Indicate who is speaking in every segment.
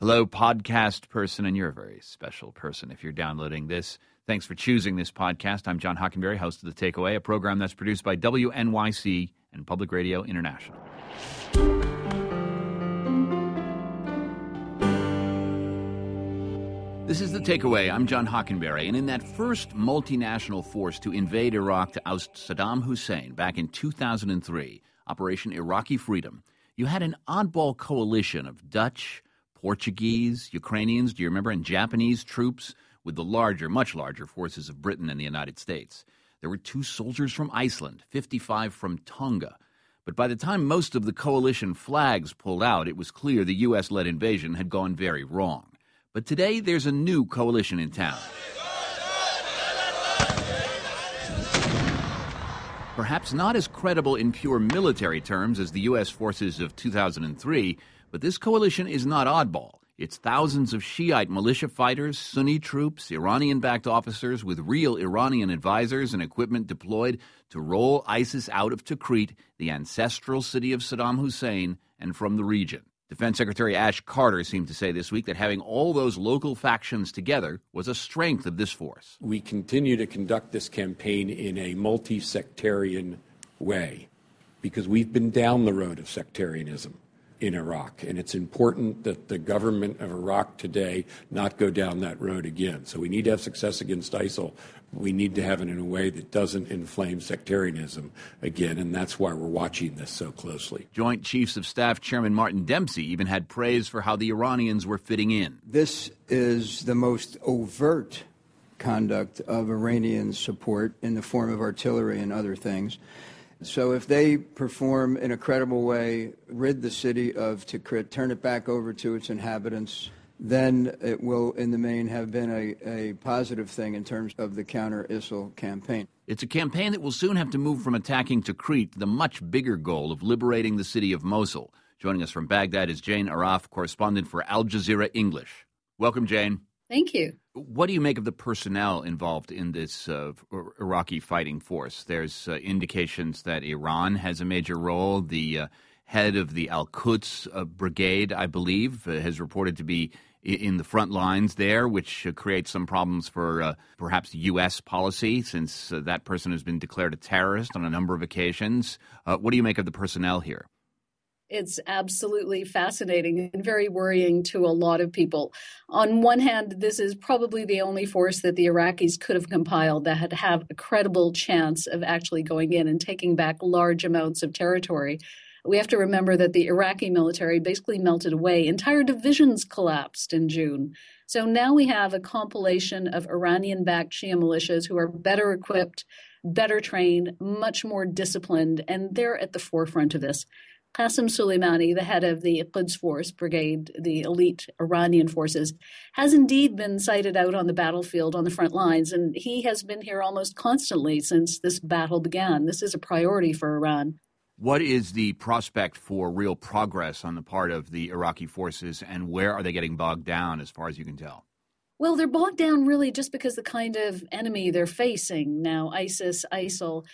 Speaker 1: Hello, podcast person, and you're a very special person if you're downloading this. Thanks for choosing this podcast. I'm John Hockenberry, host of The Takeaway, a program that's produced by WNYC and Public Radio International. This is The Takeaway. I'm John Hockenberry, and in that first multinational force to invade Iraq to oust Saddam Hussein back in 2003, Operation Iraqi Freedom, you had an oddball coalition of Dutch, Portuguese, Ukrainians, do you remember, and Japanese troops with the larger, much larger forces of Britain and the United States. There were 2 soldiers from Iceland, 55 from Tonga. But by the time most of the coalition flags pulled out, it was clear the U.S.-led invasion had gone very wrong. But today, there's a new coalition in town. Perhaps not as credible in pure military terms as the U.S. forces of 2003, but this coalition is not oddball. It's thousands of Shiite militia fighters, Sunni troops, Iranian-backed officers with real Iranian advisors and equipment deployed to roll ISIS out of Tikrit, the ancestral city of Saddam Hussein, and from the region. Defense Secretary Ash Carter seemed to say this week that having all those local factions together was a strength of this force.
Speaker 2: We continue to conduct this campaign in a multi-sectarian way because we've been down the road of sectarianism in Iraq, and it's important that the government of Iraq today not go down that road again. So we need to have success against ISIL. We need to have it in a way that doesn't inflame sectarianism again, and that's why we're watching this so closely.
Speaker 1: Joint Chiefs of Staff Chairman Martin Dempsey even had praise for how the Iranians were fitting in.
Speaker 3: This is the most overt conduct of Iranian support in the form of artillery and other things. So if they perform in a credible way, rid the city of Tikrit, turn it back over to its inhabitants, then it will, in the main, have been a positive thing in terms of the counter-ISIL campaign.
Speaker 1: It's a campaign that will soon have to move from attacking Tikrit to the much bigger goal of liberating the city of Mosul. Joining us from Baghdad is Jane Araf, correspondent for Al Jazeera English. Welcome, Jane.
Speaker 4: Thank you.
Speaker 1: What do you make of the personnel involved in this Iraqi fighting force? There's indications that Iran has a major role. The head of the Al-Quds brigade, I believe, has reported to be in the front lines there, which creates some problems for perhaps U.S. policy, since that person has been declared a terrorist on a number of occasions. What do you make of the personnel here?
Speaker 4: It's absolutely fascinating and very worrying to a lot of people. On one hand, this is probably the only force that the Iraqis could have compiled that had have a credible chance of actually going in and taking back large amounts of territory. We have to remember that the Iraqi military basically melted away. Entire divisions collapsed in June. So now we have a compilation of Iranian-backed Shia militias who are better equipped, better trained, much more disciplined, and they're at the forefront of this. Qasem Soleimani, the head of the Quds Force Brigade, the elite Iranian forces, has indeed been sighted out on the battlefield on the front lines, and he has been here almost constantly since this battle began. This is a priority for Iran.
Speaker 1: What is the prospect for real progress on the part of the Iraqi forces, and where are they getting bogged down as far as you can tell?
Speaker 4: Well, they're bogged down really just because the kind of enemy they're facing now, ISIL,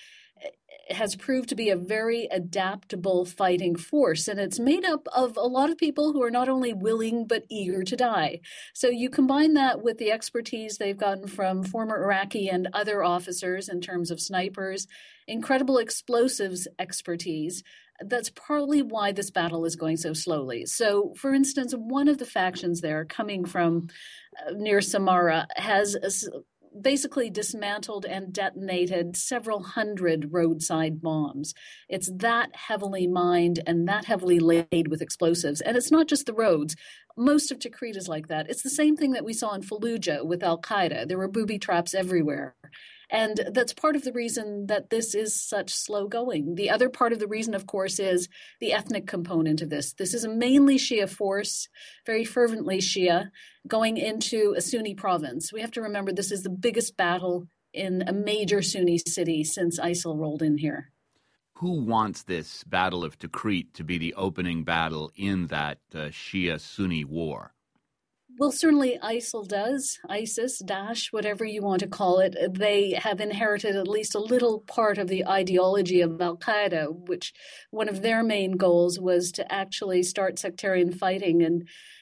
Speaker 4: has proved to be a very adaptable fighting force. And it's made up of a lot of people who are not only willing but eager to die. So you combine that with the expertise they've gotten from former Iraqi and other officers in terms of snipers, incredible explosives expertise. That's partly why this battle is going so slowly. So, for instance, one of the factions there coming from near Samarra has basically dismantled and detonated several hundred roadside bombs. It's that heavily mined and that heavily laid with explosives. And it's not just the roads. Most of Tikrit is like that. It's the same thing that we saw in Fallujah with al-Qaeda. There were booby traps everywhere. And that's part of the reason that this is such slow going. The other part of the reason, of course, is the ethnic component of this. This is a mainly Shia force, very fervently Shia, going into a Sunni province. We have to remember this is the biggest battle in a major Sunni city since ISIL rolled in here.
Speaker 1: Who wants this Battle of Tikrit to be the opening battle in that Shia-Sunni war?
Speaker 4: Well, certainly ISIL does, ISIS, Daesh, whatever you want to call it. They have inherited at least a little part of the ideology of al-Qaeda, which one of their main goals was to actually start sectarian fighting. And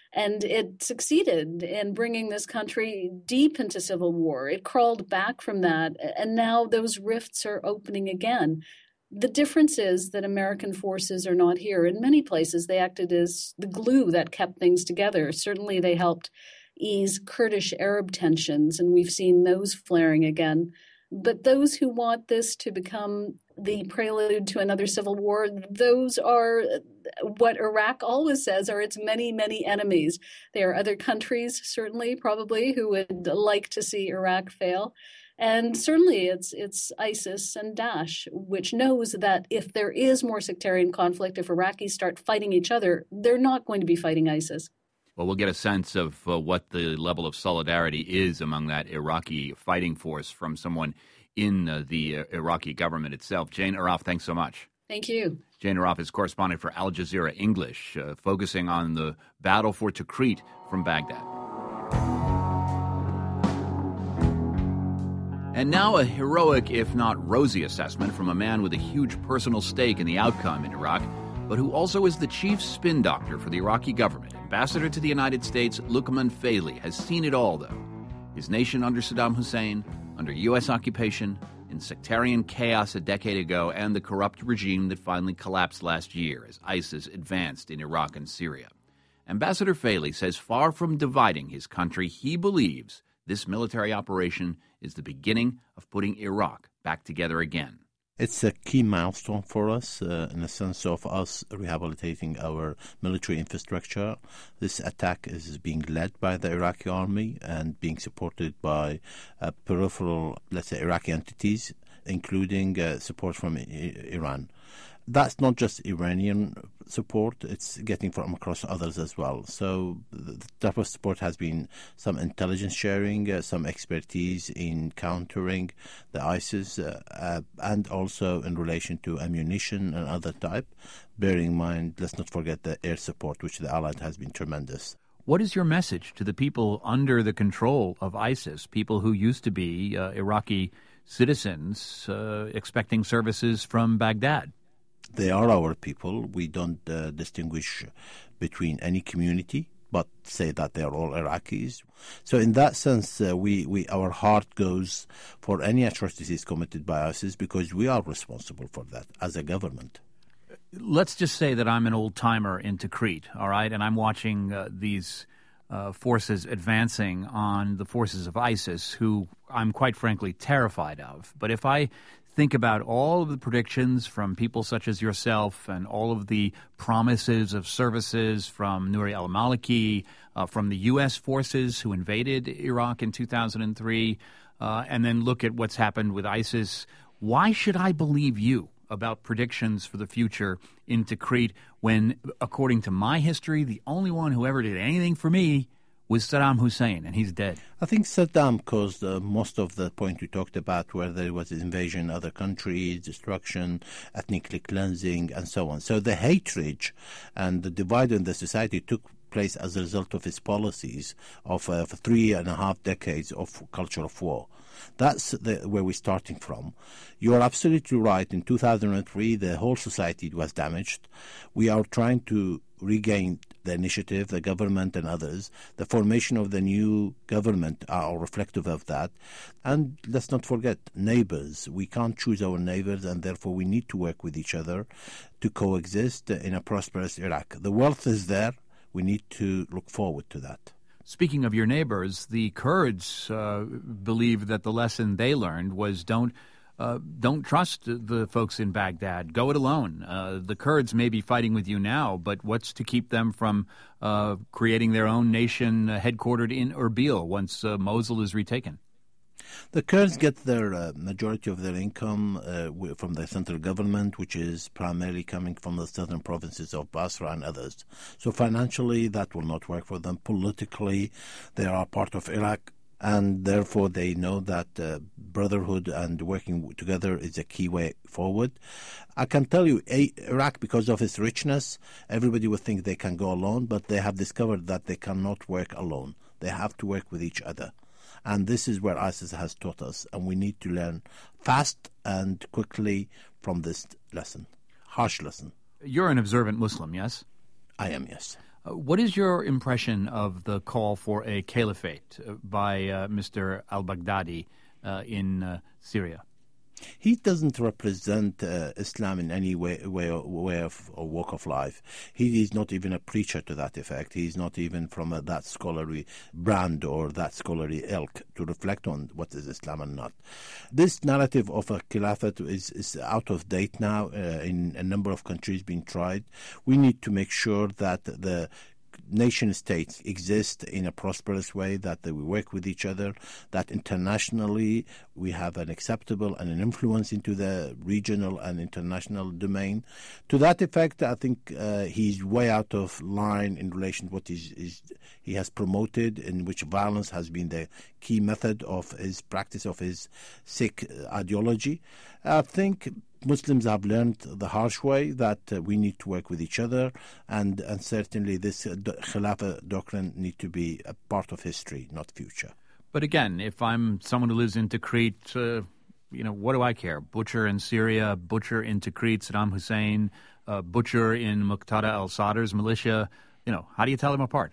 Speaker 4: And it succeeded in bringing this country deep into civil war. It crawled back from that, and now those rifts are opening again. The difference is that American forces are not here. In many places, they acted as the glue that kept things together. Certainly, they helped ease Kurdish-Arab tensions, and we've seen those flaring again. But those who want this to become the prelude to another civil war, those are what Iraq always says are its many, many enemies. There are other countries, certainly, probably, who would like to see Iraq fail. And certainly it's ISIS and Daesh, which knows that if there is more sectarian conflict, if Iraqis start fighting each other, they're not going to be fighting ISIS.
Speaker 1: Well, we'll get a sense of what the level of solidarity is among that Iraqi fighting force from someone in the Iraqi government itself. Jane Arraf, thanks so much.
Speaker 4: Thank you.
Speaker 1: Jane Arraf is correspondent for Al Jazeera English, focusing on the battle for Tikrit from Baghdad. And now a heroic, if not rosy, assessment from a man with a huge personal stake in the outcome in Iraq, but who also is the chief spin doctor for the Iraqi government. Ambassador to the United States, Luqman Faili, has seen it all, though. His nation under Saddam Hussein, under U.S. occupation, in sectarian chaos a decade ago, and the corrupt regime that finally collapsed last year as ISIS advanced in Iraq and Syria. Ambassador Faili says far from dividing his country, he believes this military operation is the beginning of putting Iraq back together again.
Speaker 5: It's a key milestone for us in the sense of us rehabilitating our military infrastructure. This attack is being led by the Iraqi army and being supported by peripheral, let's say, Iraqi entities, including support from Iran. That's not just Iranian support, it's getting from across others as well. So the type of support has been some intelligence sharing, some expertise in countering the ISIS, and also in relation to ammunition and other type. Bearing in mind, let's not forget the air support, which the Allied has been tremendous.
Speaker 1: What is your message to the people under the control of ISIS, people who used to be Iraqi citizens expecting services from Baghdad?
Speaker 5: They are our people. We don't distinguish between any community, but say that they are all Iraqis. So in that sense, our heart goes for any atrocities committed by ISIS because we are responsible for that as a government.
Speaker 1: Let's just say that I'm an old-timer in Tikrit, all right, and I'm watching these forces advancing on the forces of ISIS, who I'm quite frankly terrified of. But if I think about all of the predictions from people such as yourself and all of the promises of services from Nouri al-Maliki, from the U.S. forces who invaded Iraq in 2003, and then look at what's happened with ISIS, why should I believe you about predictions for the future in Tikrit when, according to my history, the only one who ever did anything for me was Saddam Hussein, and he's dead?
Speaker 5: I think Saddam caused most of the point we talked about, where there was invasion in other countries, destruction, ethnically cleansing, and so on. So the hatred and the divide in the society took place as a result of his policies of 3.5 decades of culture of war. That's where we're starting from. You are absolutely right. In 2003, the whole society was damaged. We are trying to regain the initiative, the government and others. The formation of the new government are reflective of that. And let's not forget neighbors. We can't choose our neighbors, and therefore we need to work with each other to coexist in a prosperous Iraq. The wealth is there. We need to look forward to that.
Speaker 1: Speaking of your neighbors, the Kurds believe that the lesson they learned was don't trust the folks in Baghdad. Go it alone. The Kurds may be fighting with you now, but what's to keep them from creating their own nation headquartered in Erbil once Mosul is retaken?
Speaker 5: The Kurds get their majority of their income from the central government, which is primarily coming from the southern provinces of Basra and others. So financially, that will not work for them. Politically, they are part of Iraq, and therefore they know that brotherhood and working together is a key way forward. I can tell you, Iraq, because of its richness, everybody would think they can go alone, but they have discovered that they cannot work alone. They have to work with each other. And this is where ISIS has taught us, and we need to learn fast and quickly from this lesson, harsh lesson.
Speaker 1: You're an observant Muslim, yes?
Speaker 5: I am, yes.
Speaker 6: What is your impression of the call for a caliphate by Mr. al-Baghdadi in Syria?
Speaker 5: He doesn't represent Islam in any way of or walk of life. He is not even a preacher to that effect. He is not even from that scholarly brand or that scholarly ilk to reflect on what is Islam and not. This narrative of a caliphate is out of date now in a number of countries being tried. We need to make sure that the nation-states exist in a prosperous way, that we work with each other, that internationally we have an acceptable and an influence into the regional and international domain. To that effect, I think he's way out of line in relation to what he has promoted, in which violence has been the key method of his practice of his Sikh ideology. I think Muslims have learned the harsh way that we need to work with each other, and certainly this Khilafah doctrine need to be a part of history, not future.
Speaker 6: But again, if I'm someone who lives in Tikrit, what do I care? Butcher in Syria, butcher in Tikrit, Saddam Hussein, butcher in Muqtada al-Sadr's militia. How do you tell them apart?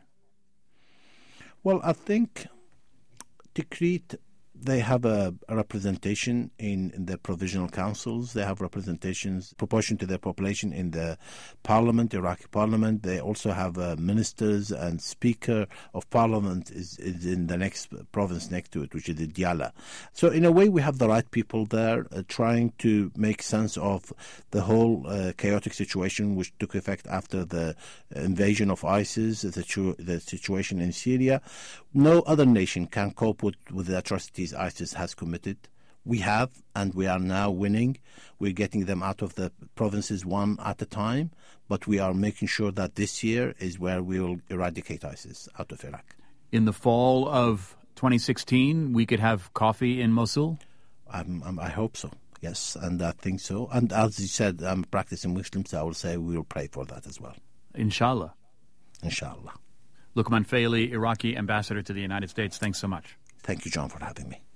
Speaker 5: Well, I think Tikrit, they have a representation in the provisional councils. They have representations proportion to their population in the parliament, Iraqi parliament. They also have ministers, and speaker of parliament is in the next province next to it, which is the Diyala. So in a way, we have the right people there trying to make sense of the whole chaotic situation which took effect after the invasion of ISIS, the situation in Syria. No other nation can cope with the atrocities ISIS has committed. We have, and we are now winning. We're getting them out of the provinces one at a time, but we are making sure that this year is where we will eradicate ISIS out of Iraq.
Speaker 6: In the fall of 2016, we could have coffee in Mosul?
Speaker 5: I hope so, yes, and I think so. And as you said, I'm a practicing Muslim, so I will say we will pray for that as well.
Speaker 6: Inshallah.
Speaker 5: Inshallah.
Speaker 6: Luqman Faili, Iraqi ambassador to the United States, thanks so much.
Speaker 5: Thank you, John, for having me.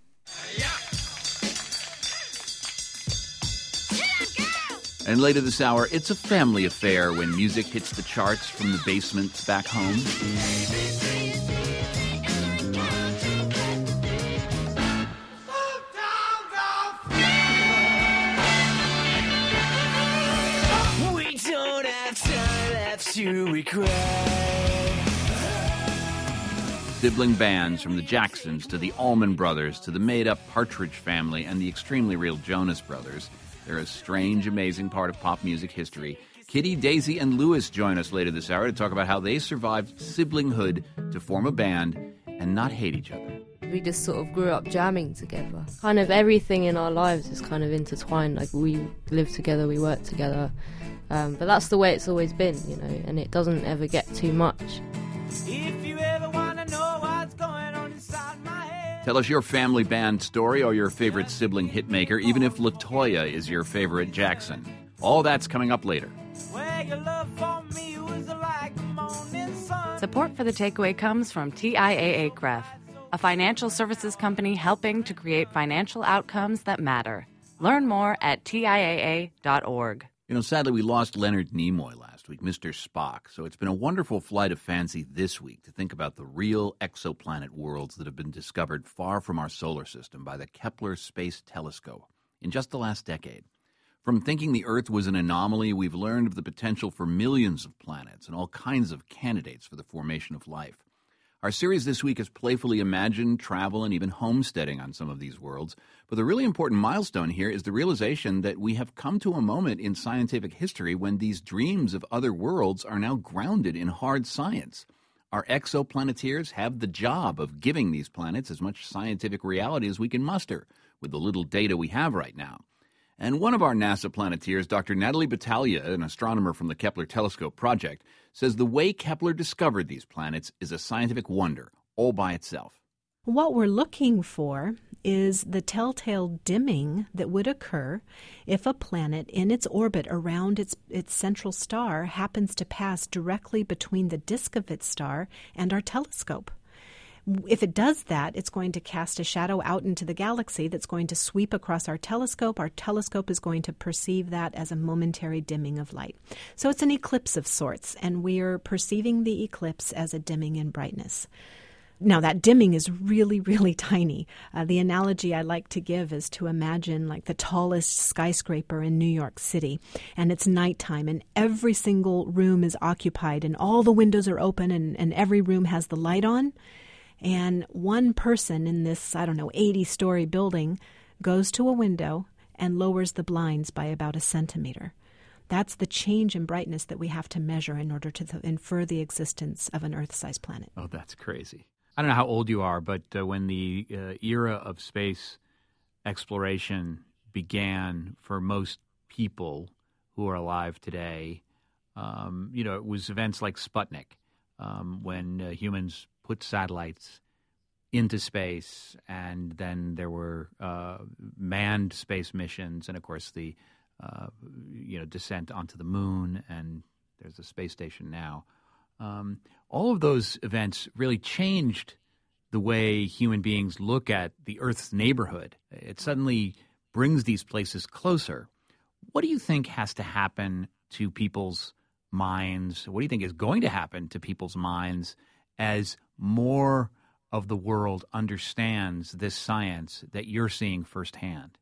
Speaker 1: And later this hour, it's a family affair when music hits the charts from the basements back home.
Speaker 7: We don't have time left to regret.
Speaker 1: Sibling bands from the Jacksons to the Allman Brothers to the made-up Partridge Family and the extremely real Jonas Brothers. They're a strange, amazing part of pop music history. Kitty, Daisy, and Lewis join us later this hour to talk about how they survived siblinghood to form a band and not hate each other.
Speaker 8: We just sort of grew up jamming together. Kind of everything in our lives is kind of intertwined. Like, we live together, we work together. But that's the way it's always been, and it doesn't ever get too much.
Speaker 7: If you ever want to know what's going on inside my head.
Speaker 1: Tell us your family band story or your favorite sibling hitmaker, even if LaToya is your favorite Jackson. All that's coming up later.
Speaker 7: Where your love for me was like the morning sun.
Speaker 9: Support for The Takeaway comes from TIAA-CREF, a financial services company helping to create financial outcomes that matter. Learn more at TIAA.org.
Speaker 1: Sadly, we lost Leonard Nimoy last week, Mr. Spock. So it's been a wonderful flight of fancy this week to think about the real exoplanet worlds that have been discovered far from our solar system by the Kepler Space Telescope in just the last decade. From thinking the Earth was an anomaly, we've learned of the potential for millions of planets and all kinds of candidates for the formation of life. Our series this week has playfully imagined travel and even homesteading on some of these worlds. But the really important milestone here is the realization that we have come to a moment in scientific history when these dreams of other worlds are now grounded in hard science. Our exoplaneteers have the job of giving these planets as much scientific reality as we can muster with the little data we have right now. And one of our NASA Planeteers, Dr. Natalie Batalha, an astronomer from the Kepler Telescope Project, says the way Kepler discovered these planets is a scientific wonder all by itself.
Speaker 10: What we're looking for is the telltale dimming that would occur if a planet in its orbit around its central star happens to pass directly between the disk of its star and our telescope. If it does that, it's going to cast a shadow out into the galaxy that's going to sweep across our telescope. Our telescope is going to perceive that as a momentary dimming of light. So it's an eclipse of sorts, and we're perceiving the eclipse as a dimming in brightness. Now, that dimming is really, really tiny. The analogy I like to give is to imagine like the tallest skyscraper in New York City, and it's nighttime, and every single room is occupied, and all the windows are open, and every room has the light on. And one person in this, 80-story building goes to a window and lowers the blinds by about a centimeter. That's the change in brightness that we have to measure in order to infer the existence of an Earth-sized planet.
Speaker 6: Oh, that's crazy. I don't know how old you are, but when the era of space exploration began for most people who are alive today, it was events like Sputnik, when humans put satellites into space, and then there were manned space missions, and of course the descent onto the moon, and there's a space station now. All of those events really changed the way human beings look at the Earth's neighborhood. It suddenly brings these places closer. What do you think has to happen to people's minds? What do you think is going to happen to people's minds as more of the world understands this science that you're seeing firsthand?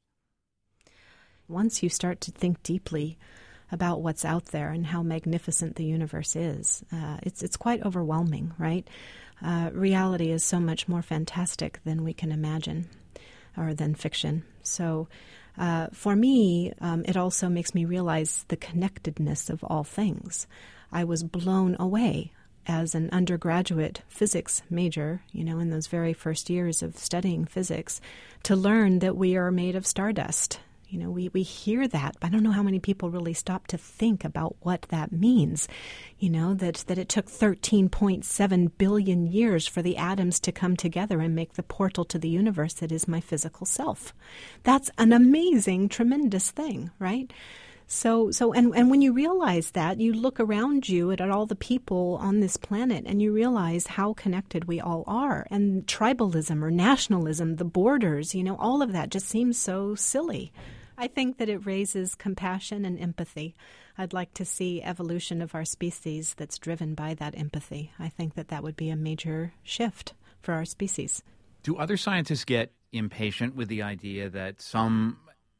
Speaker 10: Once you start to think deeply about what's out there and how magnificent the universe is, it's quite overwhelming, right? Reality is so much more fantastic than we can imagine, or than fiction. So for me, it also makes me realize the connectedness of all things. I was blown away as an undergraduate physics major, in those very first years of studying physics, to learn that we are made of stardust. We hear that, but I don't know how many people really stop to think about what that means. That it took 13.7 billion years for the atoms to come together and make the portal to the universe that is my physical self. That's an amazing, tremendous thing, right? So when you realize that, you look around you at all the people on this planet and you realize how connected we all are. And tribalism or nationalism, the borders, all of that just seems so silly. I think that it raises compassion and empathy. I'd like to see evolution of our species that's driven by that empathy. I think that would be a major shift for our species.
Speaker 6: Do other scientists get impatient with the idea that some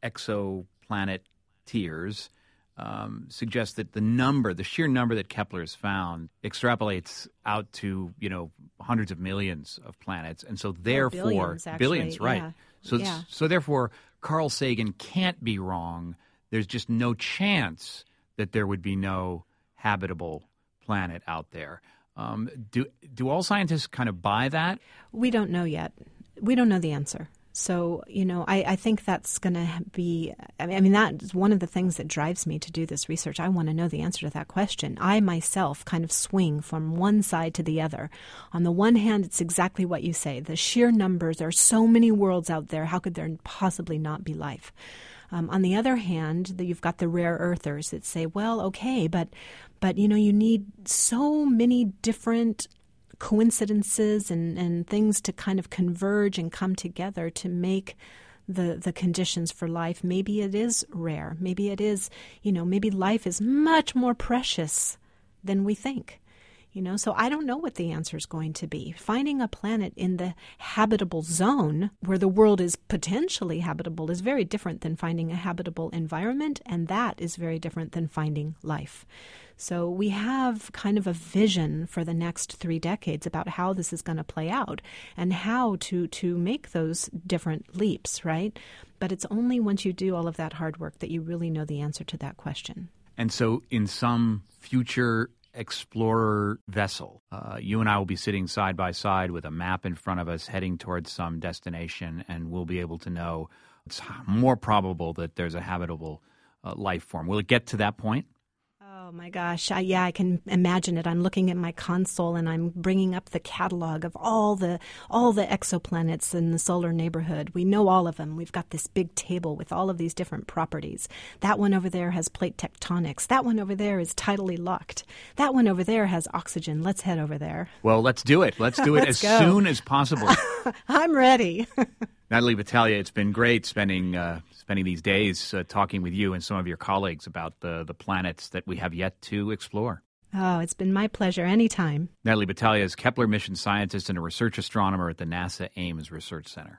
Speaker 6: exoplaneteers suggest that the sheer number that Kepler has found extrapolates out to, hundreds of millions of planets. And so therefore,
Speaker 10: billions, actually.
Speaker 6: Billions, right.
Speaker 10: Yeah.
Speaker 6: So therefore, Carl Sagan can't be wrong. There's just no chance that there would be no habitable planet out there. Do all scientists kind of buy that?
Speaker 10: We don't know yet. We don't know the answer. So, I think that's going to be, that's one of the things that drives me to do this research. I want to know the answer to that question. I myself kind of swing from one side to the other. On the one hand, it's exactly what you say. The sheer numbers, there are so many worlds out there. How could there possibly not be life? On the other hand, you've got the rare earthers that say, well, okay, but you need so many different coincidences and things to kind of converge and come together to make the conditions for life. Maybe it is rare. Maybe it is, maybe life is much more precious than we think. So I don't know what the answer is going to be. Finding a planet in the habitable zone where the world is potentially habitable is very different than finding a habitable environment, and that is very different than finding life. So we have kind of a vision for the next 3 decades about how this is going to play out and how to make those different leaps, right? But it's only once you do all of that hard work that you really know the answer to that question.
Speaker 6: And so in some future explorer vessel, you and I will be sitting side by side with a map in front of us heading towards some destination, and we'll be able to know it's more probable that there's a habitable life form. Will it get to that point?
Speaker 10: Oh my gosh. I can imagine it. I'm looking at my console and I'm bringing up the catalog of all the exoplanets in the solar neighborhood. We know all of them. We've got this big table with all of these different properties. That one over there has plate tectonics. That one over there is tidally locked. That one over there has oxygen. Let's head over there.
Speaker 6: Well, let's do it. Let's do it as soon as possible.
Speaker 10: I'm ready.
Speaker 6: Natalie Batalha, it's been great spending these days talking with you and some of your colleagues about the planets that we have yet to explore.
Speaker 10: Oh, it's been my pleasure. Anytime.
Speaker 6: Natalie Batalha is Kepler mission scientist and a research astronomer at the NASA Ames Research Center.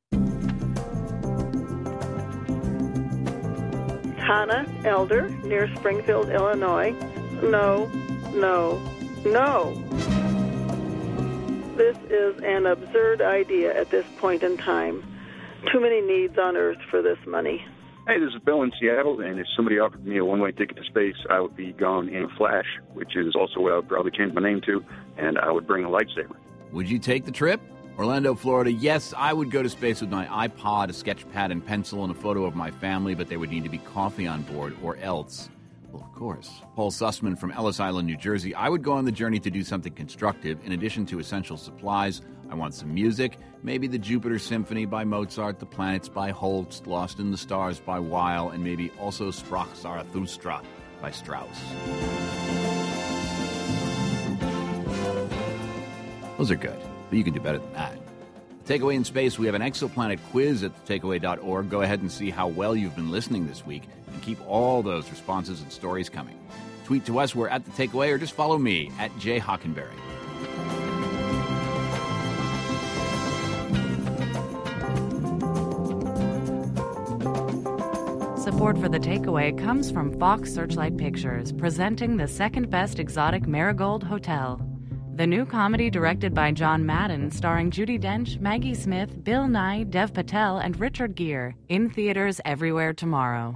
Speaker 11: Hannah Elder, near Springfield, Illinois. No. This is an absurd idea at this point in time. Too many needs on Earth for this money.
Speaker 12: Hey, this is Bill in Seattle, and if somebody offered me a one-way ticket to space, I would be gone in a flash, which is also what I would probably change my name to, and I would bring a lightsaber.
Speaker 1: Would you take the trip? Orlando, Florida. Yes, I would go to space with my iPod, a sketch pad and pencil, and a photo of my family, but there would need to be coffee on board, or else. Well, of course. Paul Sussman from Ellis Island, New Jersey. I would go on the journey to do something constructive. In addition to essential supplies, I want some music, maybe the Jupiter Symphony by Mozart, The Planets by Holst, Lost in the Stars by Weil, and maybe also Sprach Zarathustra by Strauss. Those are good, but you can do better than that. Takeaway in Space, we have an exoplanet quiz at thetakeaway.org. Go ahead and see how well you've been listening this week, and keep all those responses and stories coming. Tweet to us, we're at The Takeaway, or just follow me, at Jay Hockenberry.
Speaker 9: Support for The Takeaway comes from Fox Searchlight Pictures, presenting the second-best exotic Marigold Hotel. The new comedy directed by John Madden, starring Judi Dench, Maggie Smith, Bill Nye, Dev Patel, and Richard Gere. In theaters everywhere tomorrow.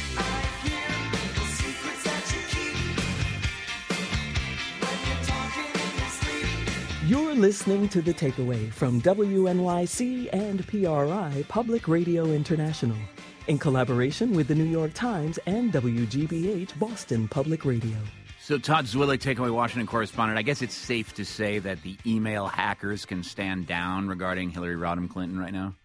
Speaker 13: You're listening to The Takeaway from WNYC and PRI Public Radio International, in collaboration with the New York Times and WGBH Boston Public Radio.
Speaker 1: So Todd Zwillig, Takeaway Washington correspondent, I guess it's safe to say that the email hackers can stand down regarding Hillary Rodham Clinton right now?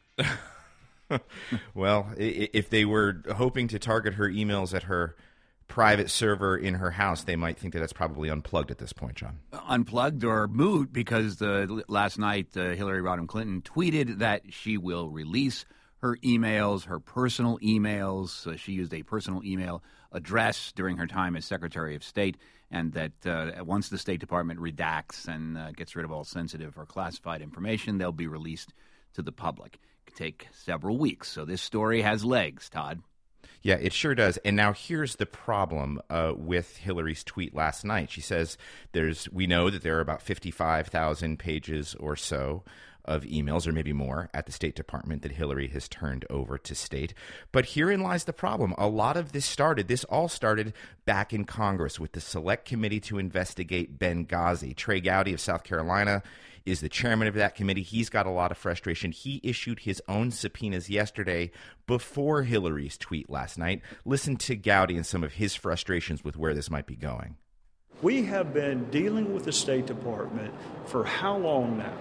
Speaker 14: Well, if they were hoping to target her emails at her private server in her house, they might think that that's probably unplugged at this point, John.
Speaker 1: Unplugged or moot, because last night Hillary Rodham Clinton tweeted that she will release her emails, her personal emails. She used a personal email address during her time as Secretary of State, and that once the State Department redacts and gets rid of all sensitive or classified information, they'll be released to the public. It could take several weeks. So this story has legs, Todd.
Speaker 14: Yeah, it sure does. And now here's the problem with Hillary's tweet last night. She says we know that there are about 55,000 pages or so of emails, or maybe more, at the State Department that Hillary has turned over to state. But herein lies the problem. A lot of this all started back in Congress with the Select Committee to investigate Benghazi. Trey Gowdy of South Carolina is the chairman of that committee. He's got a lot of frustration. He issued his own subpoenas yesterday before Hillary's tweet last night. Listen to Gowdy and some of his frustrations with where this might be going.
Speaker 15: We have been dealing with the State Department for how long now?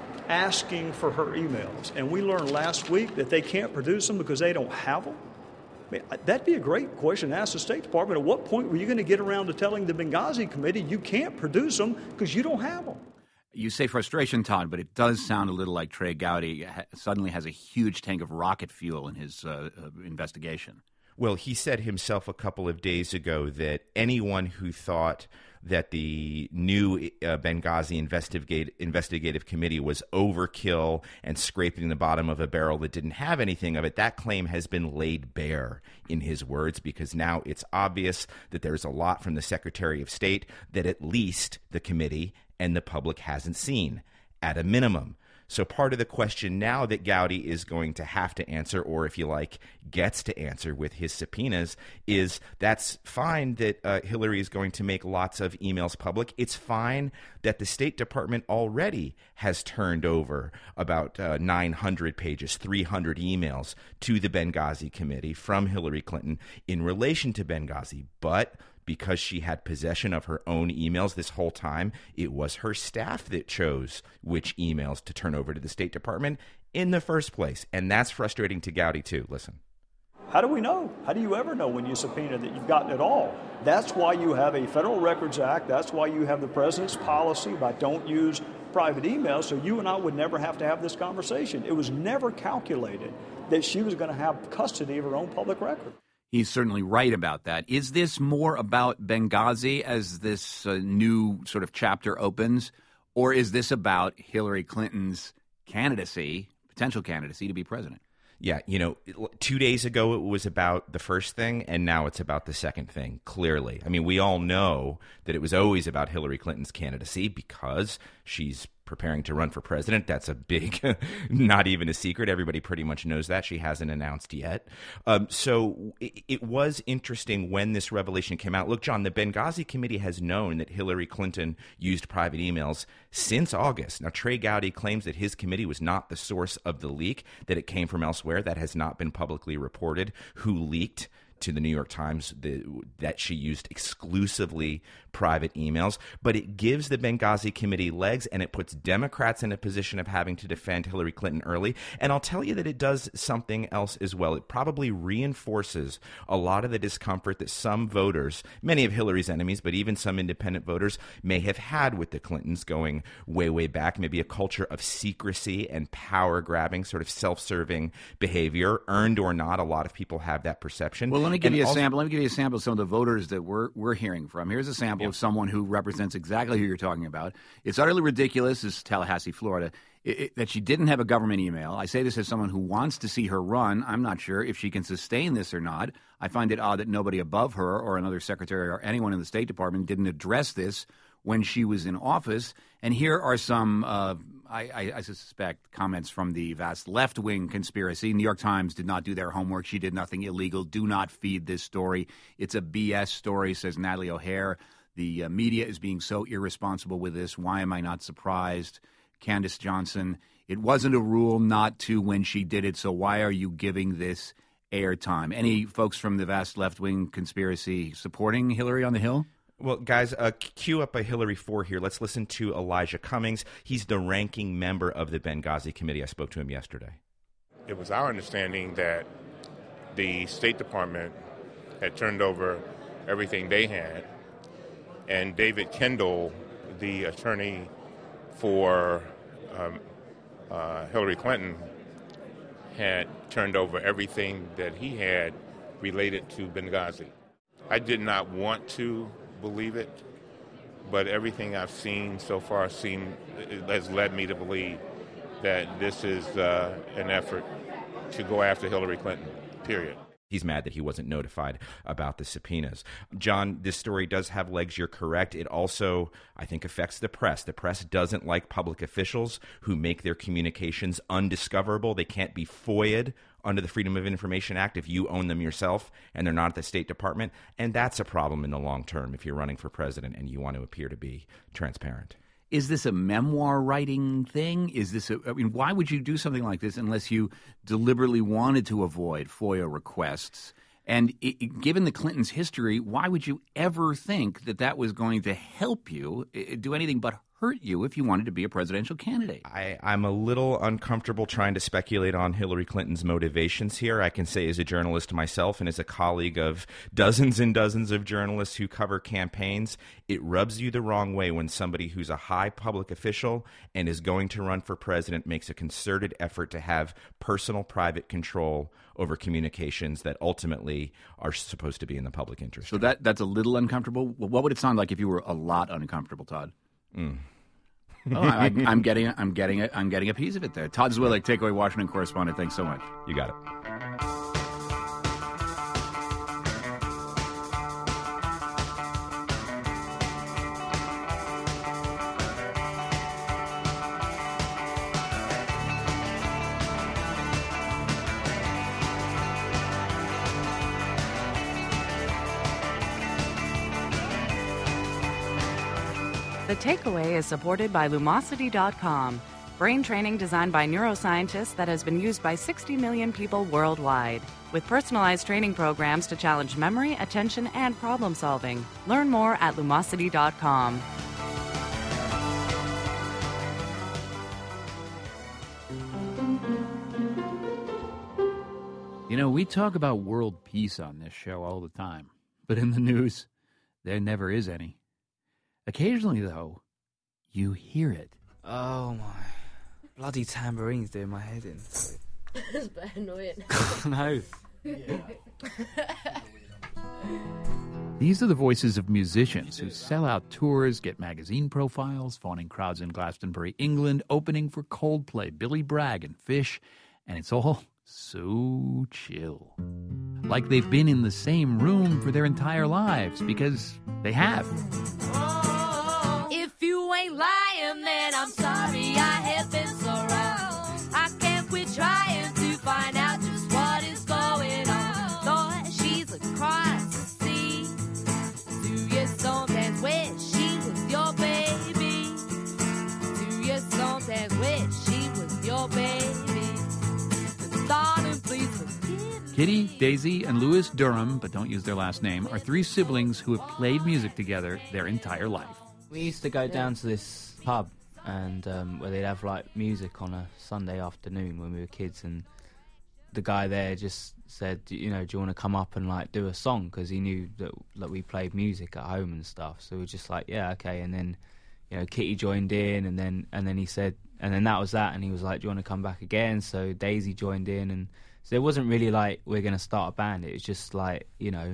Speaker 15: Asking for her emails. And we learned last week that they can't produce them because they don't have them. I mean, that'd be a great question to ask the State Department. At what point were you going to get around to telling the Benghazi committee you can't produce them because you don't have them?
Speaker 1: You say frustration, Todd, but it does sound a little like Trey Gowdy suddenly has a huge tank of rocket fuel in his investigation.
Speaker 14: Well, he said himself a couple of days ago that anyone who thought that the new Benghazi investigative committee was overkill and scraping the bottom of a barrel that didn't have anything of it, that claim has been laid bare, in his words, because now it's obvious that there's a lot from the Secretary of State that at least the committee and the public hasn't seen, at a minimum. So part of the question now that Gowdy is going to have to answer, or if you like, gets to answer with his subpoenas, is that's fine that Hillary is going to make lots of emails public. It's fine that the State Department already has turned over about 900 pages, 300 emails to the Benghazi committee from Hillary Clinton in relation to Benghazi. But because she had possession of her own emails this whole time, it was her staff that chose which emails to turn over to the State Department in the first place. And that's frustrating to Gowdy, too. Listen.
Speaker 15: How do we know? How do you ever know when you subpoena that you've gotten it all? That's why you have a Federal Records Act. That's why you have the president's policy about don't use private emails, so you and I would never have to have this conversation. It was never calculated that she was going to have custody of her own public record.
Speaker 1: He's certainly right about that. Is this more about Benghazi as this new sort of chapter opens, or is this about Hillary Clinton's potential candidacy to be president?
Speaker 14: Yeah, 2 days ago it was about the first thing, and now it's about the second thing, clearly. I mean, we all know that it was always about Hillary Clinton's candidacy because she's preparing to run for president. That's a big, not even a secret. Everybody pretty much knows that. She hasn't announced yet. So it was interesting when this revelation came out. Look, John, the Benghazi committee has known that Hillary Clinton used private emails since August. Now, Trey Gowdy claims that his committee was not the source of the leak, that it came from elsewhere. That has not been publicly reported. Who leaked to the New York Times that she used exclusively private emails, but it gives the Benghazi committee legs, and it puts Democrats in a position of having to defend Hillary Clinton early. And I'll tell you that it does something else as well. It probably reinforces a lot of the discomfort that some voters, many of Hillary's enemies, but even some independent voters, may have had with the Clintons going way, way back. Maybe a culture of secrecy and power-grabbing, sort of self-serving behavior, earned or not. A lot of people have that perception.
Speaker 1: Well, let me give you a sample. Let me give you a sample of some of the voters that we're hearing from. Here's a sample of someone who represents exactly who you're talking about. It's utterly ridiculous, this is Tallahassee, Florida, that she didn't have a government email. I say this as someone who wants to see her run. I'm not sure if she can sustain this or not. I find it odd that nobody above her or another secretary or anyone in the State Department didn't address this when she was in office. And here are some, I suspect, comments from the vast left-wing conspiracy. New York Times did not do their homework. She did nothing illegal. Do not feed this story. It's a BS story, says Natalie O'Hare. The media is being so irresponsible with this. Why am I not surprised? Candace Johnson, it wasn't a rule not to when she did it, so why are you giving this airtime? Any folks from the vast left-wing conspiracy supporting Hillary on the Hill?
Speaker 14: Well, guys, cue up a Hillary 4 here. Let's listen to Elijah Cummings. He's the ranking member of the Benghazi committee. I spoke to him yesterday.
Speaker 16: It was our understanding that the State Department had turned over everything they had, and David Kendall, the attorney for Hillary Clinton, had turned over everything that he had related to Benghazi. I did not want to believe it, but everything I've seen so far has led me to believe that this is an effort to go after Hillary Clinton, period.
Speaker 14: He's mad that he wasn't notified about the subpoenas. John, this story does have legs. You're correct. It also, I think, affects the press. The press doesn't like public officials who make their communications undiscoverable. They can't be FOIA'd under the Freedom of Information Act if you own them yourself and they're not at the State Department. And that's a problem in the long term if you're running for president and you want to appear to be transparent.
Speaker 1: Is this a memoir writing thing? Why would you do something like this unless you deliberately wanted to avoid FOIA requests? And given the Clintons' history, why would you ever think that that was going to help you do anything but hurt you if you wanted to be a presidential candidate?
Speaker 14: I'm a little uncomfortable trying to speculate on Hillary Clinton's motivations here. I can say as a journalist myself and as a colleague of dozens and dozens of journalists who cover campaigns, it rubs you the wrong way when somebody who's a high public official and is going to run for president makes a concerted effort to have personal private control over communications that ultimately are supposed to be in the public interest.
Speaker 1: So that's a little uncomfortable. What would it sound like if you were a lot uncomfortable, Todd? I'm getting a piece of it there. Todd Zwillig, Takeaway Washington correspondent. Thanks so much.
Speaker 14: You got it.
Speaker 9: The Takeaway is supported by Lumosity.com. Brain training designed by neuroscientists that has been used by 60 million people worldwide. With personalized training programs to challenge memory, attention, and problem solving. Learn more at Lumosity.com.
Speaker 6: You know, we talk about world peace on this show all the time, but in the news, there never is any. Occasionally, though, you hear it.
Speaker 17: Oh my. Bloody tambourine's doing my head in.
Speaker 8: It's very annoying.
Speaker 17: No.
Speaker 6: These are the voices of musicians who sell out tours, get magazine profiles, fawning crowds in Glastonbury, England, opening for Coldplay, Billy Bragg, and Fish, and it's all so chill. Like they've been in the same room for their entire lives, because they have.
Speaker 7: If you ain't lying, then I'm sorry I have been so wrong. I can't quit trying to find out just what is going on. Lord, she's across the sea. Do you sometimes wish she was your baby? Do you sometimes wish she was your baby? And darling, please forgive me.
Speaker 6: Kitty, Daisy, and Louis Durham, but don't use their last name, are three siblings who have played music together their entire life.
Speaker 17: We used to go down to this pub and where they'd have like music on a Sunday afternoon when we were kids, and the guy there just said, you know, do you want to come up and like do a song, because he knew that we played music at home and stuff. So we were just like, yeah, okay. And then, you know, Kitty joined in, and then he said, and then that was that, and he was like, do you want to come back again? So Daisy joined in, and so it wasn't really like we're going to start a band. It was just like, you know,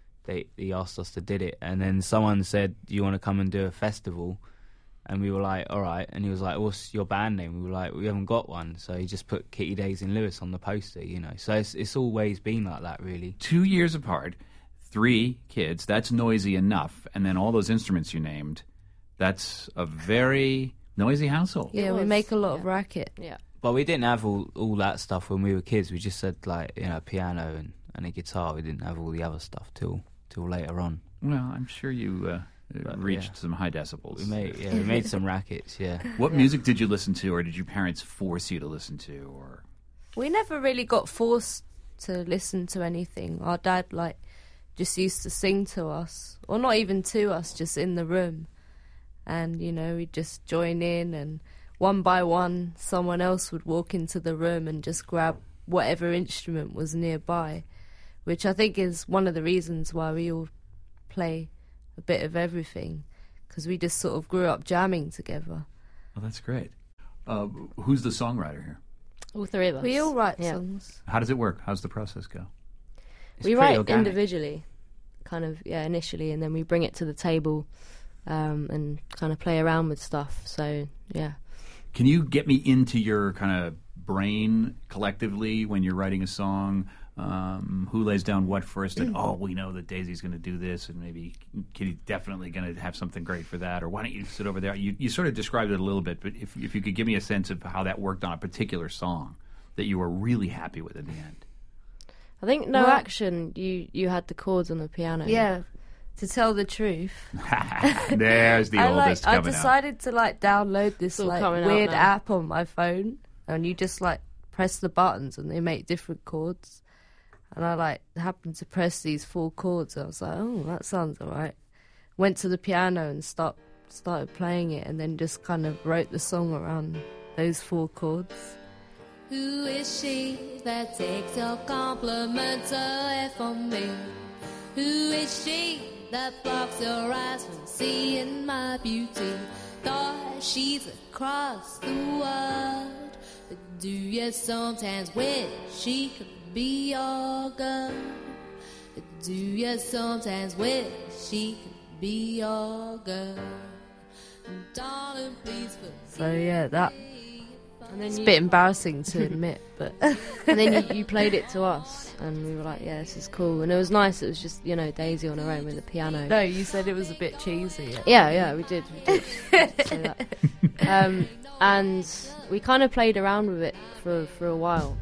Speaker 17: he asked us to did it, and then someone said, do you want to come and do a festival? And we were like, all right. And he was like, what's your band name? We were like, we haven't got one. So he just put Kitty, Daisy and Lewis on the poster, you know. So it's always been like that, really.
Speaker 6: 2 years apart, 3 kids, that's noisy enough. And then all those instruments you named, that's a very noisy household.
Speaker 8: Yeah, we make a lot of racket.
Speaker 17: Yeah. But we didn't have all that stuff when we were kids. We just had, like, you know, a piano and a guitar. We didn't have all the other stuff till later on.
Speaker 6: Well, I'm sure you reached some high decibels.
Speaker 17: We made some rackets, yeah.
Speaker 6: What music did you listen to, or did your parents force you to listen to? Or
Speaker 8: we never really got forced to listen to anything. Our dad, like, just used to sing to us, or not even to us, just in the room. And, you know, we'd just join in, and one by one, someone else would walk into the room and just grab whatever instrument was nearby, which I think is one of the reasons why we all play a bit of everything, because we just sort of grew up jamming together.
Speaker 6: Oh, that's great. Who's the songwriter here?
Speaker 8: All three of us. We all write songs.
Speaker 6: How does it work? How's the process go?
Speaker 8: We write individually, kind of, initially, and then we bring it to the table and kind of play around with stuff. So, yeah.
Speaker 6: Can you get me into your kind of brain collectively when you're writing a song? Who lays down what first, and we know that Daisy's going to do this, and maybe Kitty's definitely going to have something great for that, or why don't you sit over there? You sort of described it a little bit, but if you could give me a sense of how that worked on a particular song that you were really happy with in the end.
Speaker 8: I think No Action, you had the chords on the piano. Yeah, to tell the truth.
Speaker 6: There's the oldest coming out.
Speaker 8: I decided to download this weird app on my phone, and you just press the buttons and they make different chords. And I happened to press these 4 chords. I was like, oh, that sounds all right. Went to the piano and started playing it, and then just kind of wrote the song around those 4 chords.
Speaker 7: Who is she that takes your compliments away from me? Who is she that blocks your eyes from seeing my beauty? Though she's across the world, but do you sometimes wish she could be your girl? Do you sometimes wish she could be your girl? Darling, please forgive.
Speaker 8: So yeah, that. And then it's a bit embarrassing to admit, but and then you played it to us, and we were like, "Yeah, this is cool." And it was nice. It was just Daisy on her own with the piano.
Speaker 18: No, you said it was a bit cheesy.
Speaker 8: Yeah, we did. Say that. And we kind of played around with it for a while.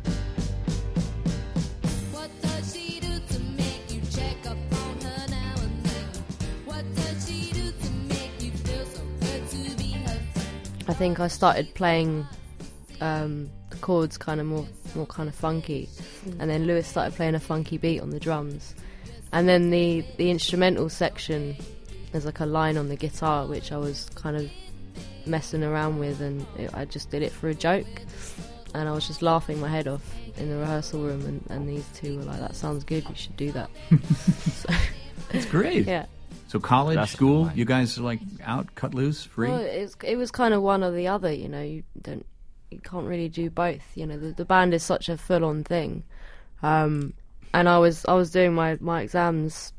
Speaker 8: I think I started playing the chords kind of more kind of funky, and then Lewis started playing a funky beat on the drums, and then the instrumental section, there's like a line on the guitar which I was kind of messing around with, and I just did it for a joke, and I was just laughing my head off in the rehearsal room, and these two were like, that sounds good, you should do that. So,
Speaker 6: that's great.
Speaker 8: Yeah.
Speaker 6: So college, school, you guys are like out, cut loose, free?
Speaker 8: Well, it was kind of one or the other, you know. You can't really do both, you know. The band is such a full-on thing, and I was doing my exams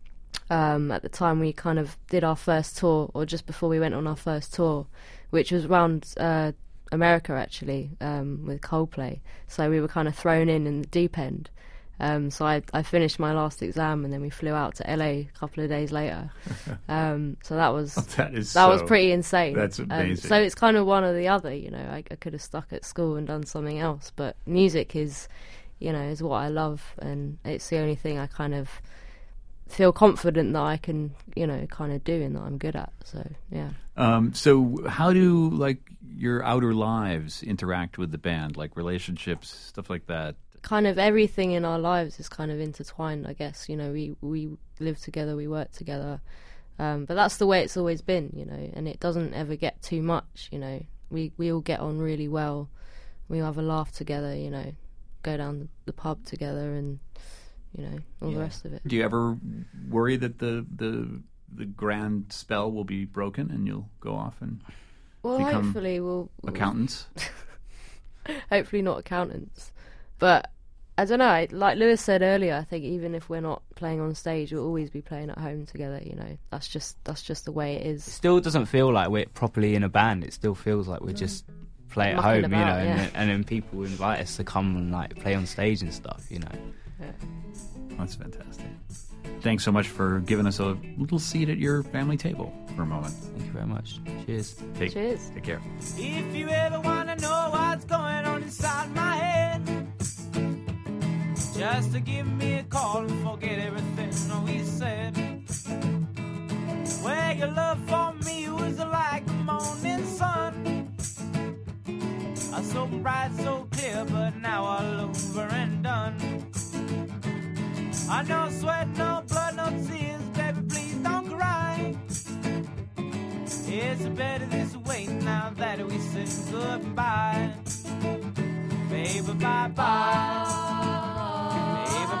Speaker 8: at the time we kind of did our first tour, or just before we went on our first tour, which was around America actually, with Coldplay. So we were kind of thrown in the deep end. So I finished my last exam, and then we flew out to LA a couple of days later. So that was was pretty insane.
Speaker 6: That's amazing.
Speaker 8: So it's kind of one or the other, you know. I could have stuck at school and done something else, but music is, you know, is what I love, and it's the only thing I kind of feel confident that I can, you know, kind of do and that I'm good at. So yeah.
Speaker 6: So how do like your outer lives interact with the band, like relationships, stuff like that?
Speaker 8: Kind of everything in our lives is kind of intertwined, I guess. You know, we live together, we work together, but that's the way it's always been, you know. And it doesn't ever get too much, you know. We all get on really well. We have a laugh together, you know. Go down the pub together, and you know, all the rest of it.
Speaker 6: Do you ever worry that the grand spell will be broken and you'll go off and become
Speaker 8: hopefully we'll
Speaker 6: accountants?
Speaker 8: Hopefully not accountants, but I don't know. Like Lewis said earlier, I think even if we're not playing on stage, we'll always be playing at home together. You know, that's just the way it is.
Speaker 17: It still doesn't feel like we're properly in a band. It still feels like we're just play at home,
Speaker 8: about,
Speaker 17: you know,
Speaker 8: yeah.
Speaker 17: and then people invite us to come and like play on stage and stuff, you know.
Speaker 8: Yeah.
Speaker 6: That's fantastic. Thanks so much for giving us a little seat at your family table for a moment.
Speaker 17: Thank you very much. Cheers.
Speaker 8: Cheers.
Speaker 6: Take care.
Speaker 19: If you ever want to know what's going on inside my head, just to give me a call and forget everything we said. Well, your love for me was like the morning sun, so bright, so clear, but now all over and done. I no sweat, no blood, no tears, baby, please don't cry. It's better this way now that we say goodbye. Baby, bye-bye. Baby,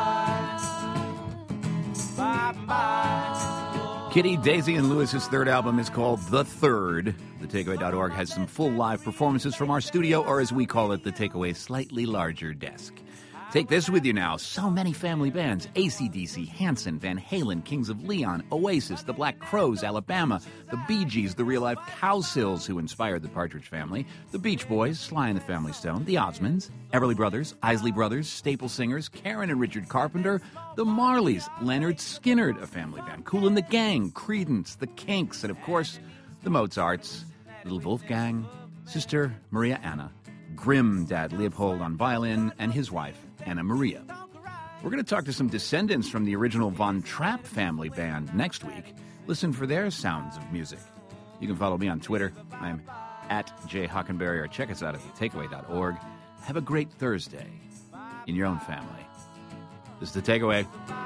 Speaker 19: bye-bye. Bye-bye.
Speaker 1: Kitty, Daisy, and Lewis's third album is called The Third. TheTakeaway.org has some full live performances from our studio, or as we call it, The Takeaway slightly larger desk. Take this with you now. So many family bands. AC/DC, Hanson, Van Halen, Kings of Leon, Oasis, The Black Crowes, Alabama, the Bee Gees, the real-life Cowsills, who inspired the Partridge Family, the Beach Boys, Sly and the Family Stone, the Osmonds, Everly Brothers, Isley Brothers, Staple Singers, Karen and Richard Carpenter, the Marleys, Leonard Skinner, a family band, Kool and the Gang, Creedence, the Kinks, and of course, the Mozarts, Little Wolfgang, Sister Maria Anna, Grimm Dad Leopold on violin, and his wife, Anna Maria. We're going to talk to some descendants from the original Von Trapp family band next week. Listen for their sounds of music. You can follow me on Twitter. I'm at Jay Hockenberry, or check us out at thetakeaway.org. Have a great Thursday in your own family. This is The Takeaway.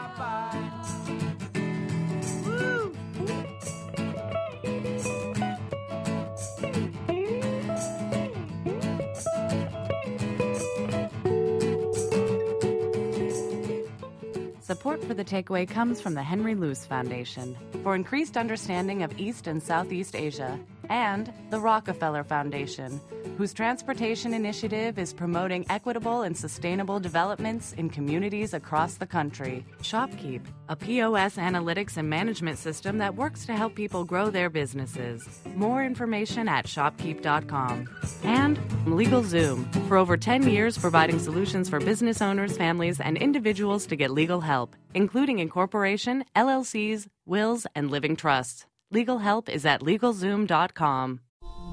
Speaker 9: Support for The Takeaway comes from the Henry Luce Foundation for increased understanding of East and Southeast Asia, and the Rockefeller Foundation, whose transportation initiative is promoting equitable and sustainable developments in communities across the country. ShopKeep, a POS analytics and management system that works to help people grow their businesses. More information at shopkeep.com. And LegalZoom, for over 10 years providing solutions for business owners, families, and individuals to get legal help, including incorporation, LLCs, wills, and living trusts. Legal help is at LegalZoom.com.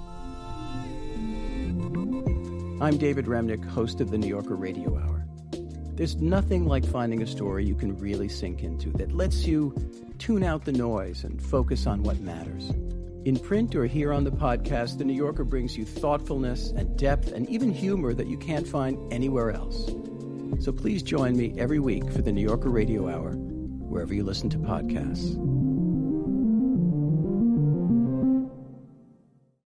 Speaker 20: I'm David Remnick, host of the New Yorker Radio Hour. There's nothing like finding a story you can really sink into that lets you tune out the noise and focus on what matters. In print or here on the podcast, The New Yorker brings you thoughtfulness and depth and even humor that you can't find anywhere else. So please join me every week for The New Yorker Radio Hour, wherever you listen to podcasts.